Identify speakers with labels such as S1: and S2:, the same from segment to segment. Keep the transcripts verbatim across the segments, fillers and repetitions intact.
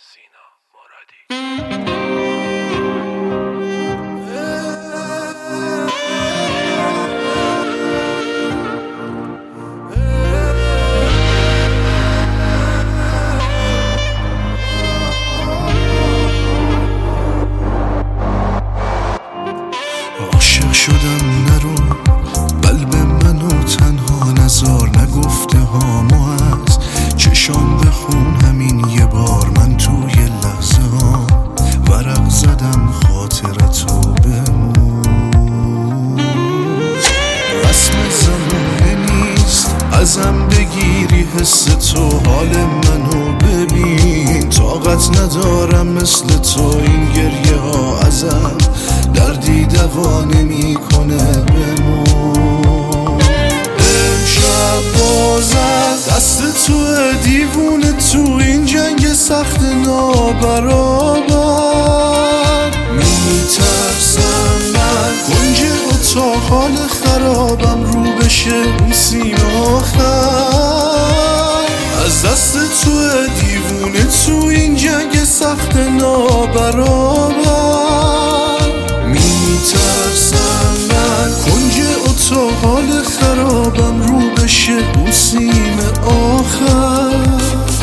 S1: سینا مرادی.
S2: عاشق شدم نرو قلب منو تنها نزار، نگفته هامو از چشام بخون همین یه بار. من توی لحظه ها ورق زدم خاطرتو بمون. رسم زمانه نیست ازم بگیری حس تو، حال منو ببین طاقت ندارم مثل تو. این گریه ها ازم دردی دوا نمی کنه بمون. امشب باز از دست تو دیوونه تو این جنگ سخت نابرابر. میترسم من کنج اتاق حال خرابم رو بشه اون سیم آخر. از دست تو دیوونه تو این جنگ سخت نابرابر. میترسم من کنج اتاق حال خرابم رو بشه اون سیم آخر.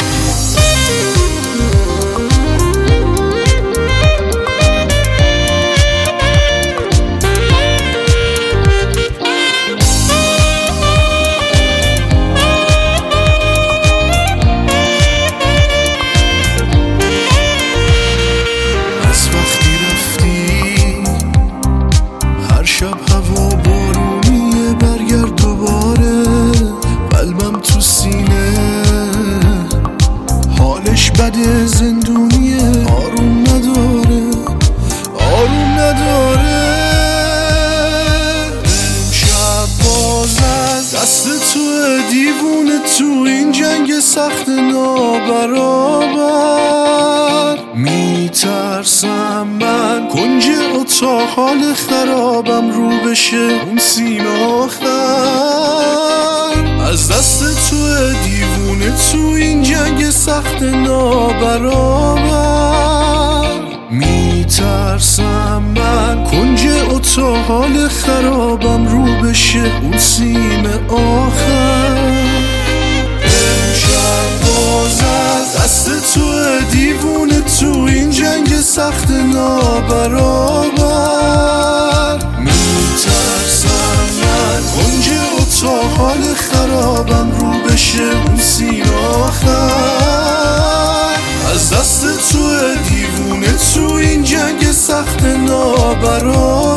S2: شب هوا بارونیه برگرد دوباره، قلبم تو سینه حالش بده زندونیه. آروم نداره آروم نداره. امشب باز از دست تو دیوونه تو این جنگ سخت نابرابر. میترسم من کنج اتاق حال خرابم رو بشه اون سیم آخر. از دست تو دیوونه تو این جنگ سخت نابرابر. میترسم من کنج اتاق حال خرابم رو بشه اون سیم آخر. امشب باز از دست تو دیوونه تو این جنگ سخت نابرابر. میترسم من کنج اتاق حال خرابم رو بشه اون سیم آخر. از دست تو دیوونه تو این جنگ سخت نابرابر.